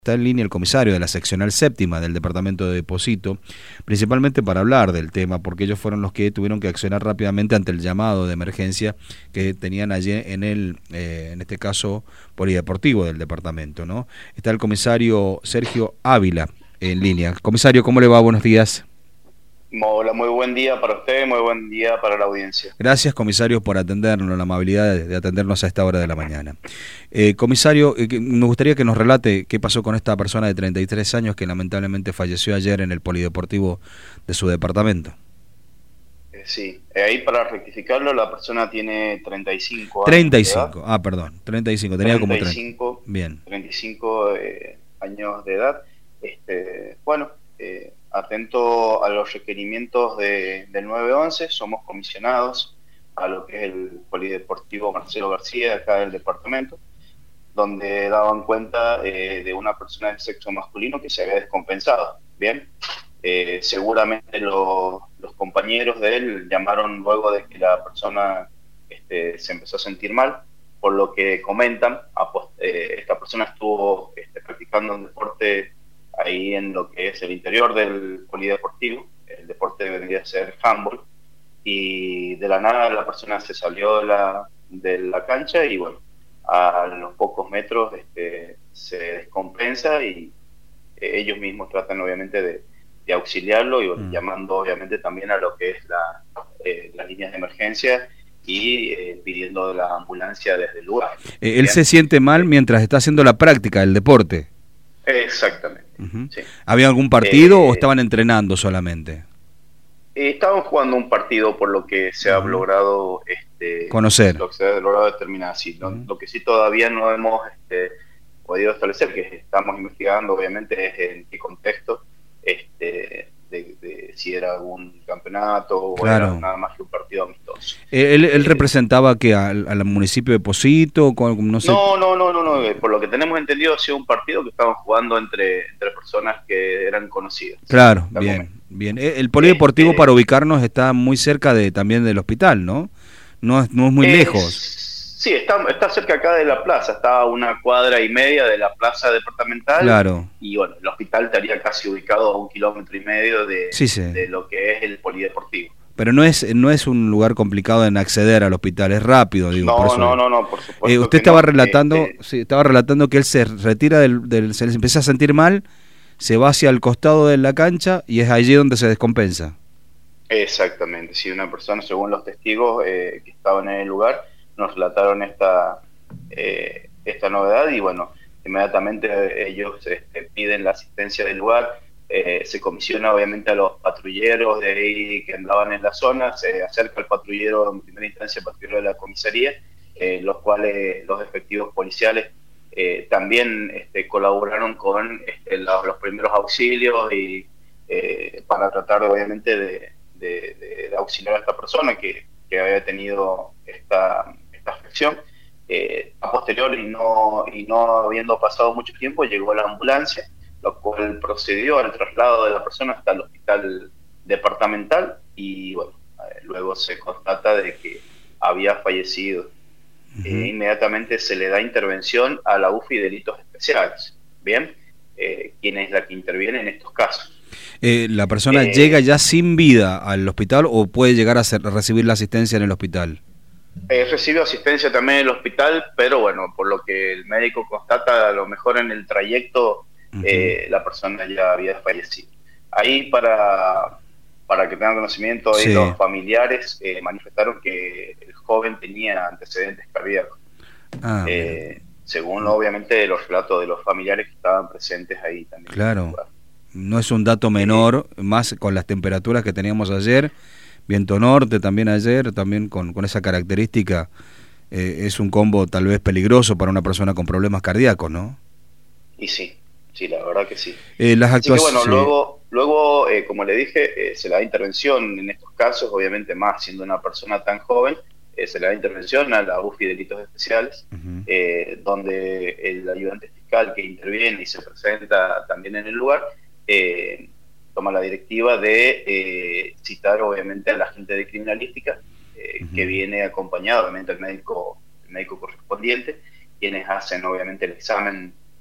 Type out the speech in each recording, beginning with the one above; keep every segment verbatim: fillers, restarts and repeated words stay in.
Está en línea el comisario de la seccional séptima del departamento de Deposito, principalmente para hablar del tema, porque ellos fueron los que tuvieron que accionar rápidamente ante el llamado de emergencia que tenían allí en el, eh, en este caso, polideportivo del departamento, ¿no? Está el comisario Sergio Ávila en línea. Comisario, ¿cómo le va? Buenos días. Hola, muy buen día para usted, muy buen día para la audiencia. Gracias, comisario, por atendernos, la amabilidad de, de atendernos a esta hora de la mañana. Eh, comisario, eh, me gustaría que nos relate qué pasó con esta persona de treinta y tres años que lamentablemente falleció ayer en el polideportivo de su departamento. Eh, sí, eh, ahí para rectificarlo, la persona tiene treinta y cinco años treinta y de edad. cinco, ah, perdón, treinta y cinco, tenía como treinta y treinta. cinco, Bien. treinta y cinco eh, años de edad. Este, bueno, eh, atento a los requerimientos de, del nueve once, somos comisionados a lo que es el polideportivo Marcelo García, acá del departamento, donde daban cuenta eh, de una persona del sexo masculino que se había descompensado. Bien, eh, seguramente lo, los compañeros de él llamaron luego de que la persona este, se empezó a sentir mal, por lo que comentan, eh, esta persona estuvo este, practicando un deporte ahí en lo que es el interior del polideportivo. El deporte vendría a ser handball, y de la nada la persona se salió de la, de la cancha y bueno, a los pocos metros este, se descompensa y eh, ellos mismos tratan obviamente de, de auxiliarlo y bueno, mm. llamando obviamente también a lo que es la, eh, las líneas de emergencia y eh, pidiendo la ambulancia desde el lugar. Eh, él se siente mal mientras está haciendo la práctica del deporte. Exactamente. Uh-huh. Sí. ¿Había algún partido eh, o estaban entrenando solamente? Eh, estaban jugando un partido, por lo que se uh-huh. ha logrado este, conocer. Lo que se ha logrado determinar, sí. ¿no? Uh-huh. Lo que sí todavía no hemos este, podido establecer, que estamos investigando obviamente, es en qué contexto, este, de, de si era algún campeonato claro. o era nada más que un partido amistoso. ¿Él, él representaba que al, al municipio de Deposito? No, sé. no, no, no, no, no, por lo que tenemos entendido ha sido un partido que estaban jugando entre, entre personas que eran conocidas. Claro, bien. Momento. Bien, el polideportivo este, para ubicarnos está muy cerca de también del hospital, ¿no? No es, no es muy es, lejos. Sí, está, está cerca acá de la plaza, está a una cuadra y media de la plaza departamental. Claro. Y bueno, el hospital estaría casi ubicado a un kilómetro y medio de, sí, sí. de lo que es el polideportivo. Pero no es no es un lugar complicado en acceder al hospital, es rápido, digo. No, por eso, no, no, no, por supuesto. Eh, usted estaba no, relatando, eh, sí, estaba relatando que él se retira del, del, se les empieza a sentir mal, se va hacia el costado de la cancha y es allí donde se descompensa. Exactamente, sí, una persona, según los testigos eh, que estaban en el lugar, nos relataron esta eh, esta novedad y bueno, inmediatamente ellos este, piden la asistencia del lugar, eh, se comisiona obviamente a los patrulleros de ahí que andaban en la zona, se acerca el patrullero, en primera instancia el patrullero de la comisaría, eh, los cuales los efectivos policiales Eh, también este, colaboraron con este, los, los primeros auxilios y eh, para tratar obviamente de, de, de, de auxiliar a esta persona que, que había tenido esta, esta afección. Eh, a posteriori y no, y no habiendo pasado mucho tiempo llegó la ambulancia, lo cual procedió al traslado de la persona hasta el hospital departamental y bueno, eh, luego se constata de que había fallecido. Uh-huh. Eh, inmediatamente se le da intervención a la U F I Delitos Especiales. Bien, eh, ¿quién es la que interviene en estos casos? Eh, ¿La persona eh, llega ya sin vida al hospital o puede llegar a, ser, a recibir la asistencia en el hospital? Eh, recibe asistencia también en el hospital, pero bueno, por lo que el médico constata, a lo mejor en el trayecto uh-huh. eh, la persona ya había fallecido. Ahí para... Para que tengan conocimiento, sí. los familiares eh, manifestaron que el joven tenía antecedentes cardíacos. Ah, eh, según obviamente los relatos de los familiares que estaban presentes ahí también. Claro, no es un dato menor, eh, más con las temperaturas que teníamos ayer, viento norte también ayer, también con, con esa característica, eh, es un combo tal vez peligroso para una persona con problemas cardíacos, ¿no? Y sí, sí, la verdad que sí. Eh, las actuaciones. Así que bueno, luego... Luego, eh, como le dije, eh, se le da intervención en estos casos, obviamente más siendo una persona tan joven, eh, se le da intervención a la U F I Delitos Especiales, uh-huh. eh, donde el ayudante fiscal que interviene y se presenta también en el lugar, eh, toma la directiva de eh, citar obviamente a la agente de criminalística, eh, uh-huh. que viene acompañado obviamente al médico, el médico correspondiente, quienes hacen obviamente el examen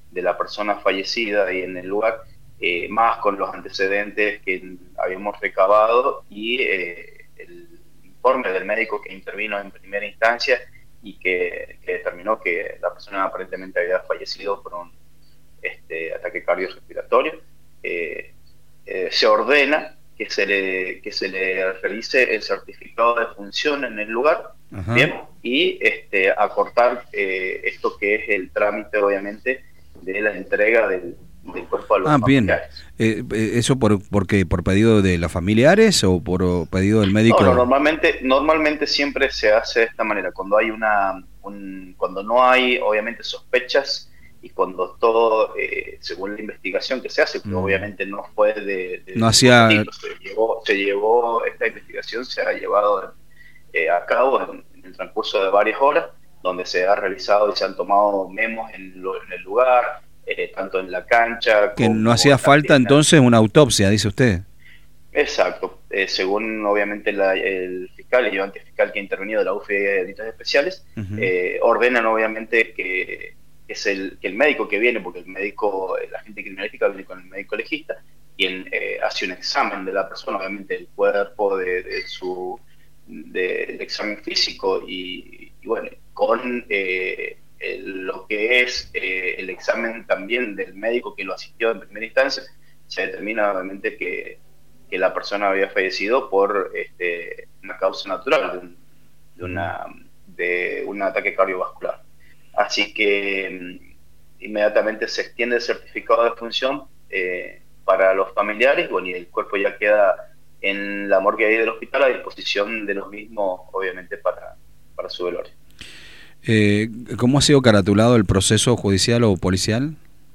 de la persona fallecida ahí en el lugar, eh, más con los antecedentes que habíamos recabado y eh, el informe del médico que intervino en primera instancia y que, que determinó que la persona aparentemente había fallecido por un este, ataque cardiorrespiratorio. Eh, eh, se ordena que se le que se le realice el certificado de función en el lugar. Ajá. Bien, y este, acortar eh, esto que es el trámite, obviamente, de la entrega del, del cuerpo a los ah, familiares. Bien. Eh, ¿Eso por, porque, por pedido de los familiares o por pedido del médico? No, no, normalmente, normalmente siempre se hace de esta manera, cuando hay una, un, cuando no hay, obviamente, sospechas y cuando todo, eh, según la investigación que se hace, que mm. obviamente no fue de... de no hacía... Se llevó, se llevó, esta investigación se ha llevado eh, a cabo en, en el transcurso de varias horas, donde se ha realizado y se han tomado memos en, lo, en el lugar, eh, tanto en la cancha... Que no hacía falta entonces una autopsia, dice usted. Exacto, eh, según obviamente la, el fiscal, el ayudante fiscal que ha intervenido de la U F I de Delitos Especiales, uh-huh. eh, ordenan obviamente que... es el, que el médico que viene, porque el médico, el agente criminalística viene con el médico legista, quien eh, hace un examen de la persona, obviamente el cuerpo, de, de su de, del examen físico y, y bueno, con eh, el, lo que es eh, el examen también del médico que lo asistió en primera instancia, se determina obviamente que, que la persona había fallecido por este, una causa natural, de un, de una, de un ataque cardiovascular. Así que inmediatamente se extiende el certificado de función eh, para los familiares, bueno, y el cuerpo ya queda en la morgue ahí del hospital a disposición de los mismos, obviamente, para, para su velorio. Eh, ¿Cómo ha sido caratulado el proceso judicial o policial?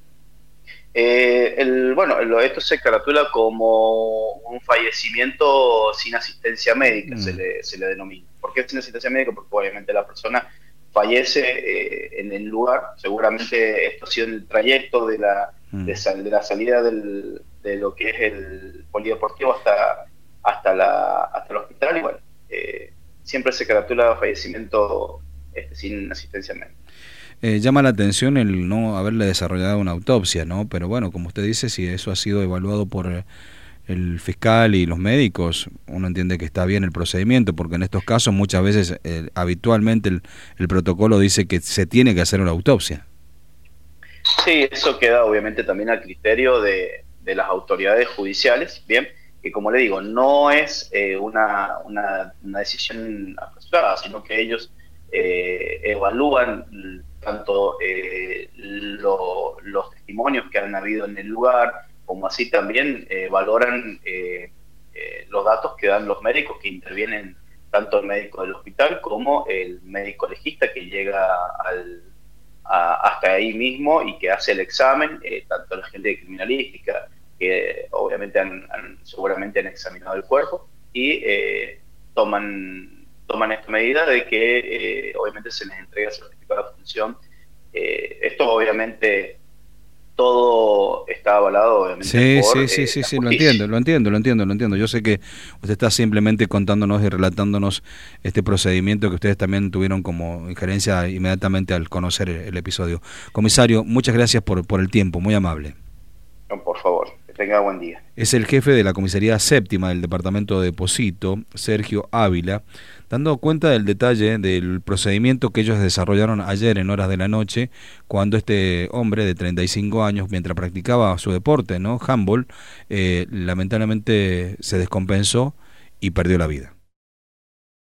Eh, el, bueno, lo, esto se caratula como un fallecimiento sin asistencia médica, mm. se, le, se le denomina. ¿Por qué sin asistencia médica? Porque obviamente la persona fallece eh, en el lugar, seguramente esto ha sido en el trayecto de la, mm. de, sal, de la salida del, de lo que es el polideportivo hasta, hasta, la, hasta el hospital, y bueno, eh, siempre se caratula fallecimiento este, sin asistencia médica. Eh, llama la atención el no haberle desarrollado una autopsia, ¿no? Pero bueno, como usted dice, si eso ha sido evaluado por el fiscal y los médicos, uno entiende que está bien el procedimiento, porque en estos casos muchas veces eh, habitualmente el, el protocolo dice que se tiene que hacer una autopsia. Sí, eso queda obviamente también al criterio de, de las autoridades judiciales, bien, que como le digo, no es eh, una, una, una decisión apresurada, sino que ellos eh, evalúan tanto eh, lo, los testimonios que han habido en el lugar, como así también eh, valoran eh, eh, los datos que dan los médicos que intervienen, tanto el médico del hospital como el médico legista que llega al, a, hasta ahí mismo y que hace el examen, eh, tanto la gente de criminalística, que obviamente han, han, seguramente han examinado el cuerpo y eh, toman, toman esta medida de que eh, obviamente se les entrega el certificado de función. Eh, esto obviamente... todo está avalado obviamente sí, por, sí, eh, sí, sí, sí, lo entiendo, lo entiendo, lo entiendo, lo entiendo. Yo sé que usted está simplemente contándonos y relatándonos este procedimiento que ustedes también tuvieron como injerencia inmediatamente al conocer el, el episodio. Comisario, muchas gracias por, por el tiempo, muy amable. No, por favor, que tenga buen día. Es el jefe de la comisaría séptima del departamento de Posito, Sergio Ávila, dando cuenta del detalle del procedimiento que ellos desarrollaron ayer en horas de la noche, cuando este hombre de treinta y cinco años, mientras practicaba su deporte, ¿no?, handball, eh, lamentablemente se descompensó y perdió la vida.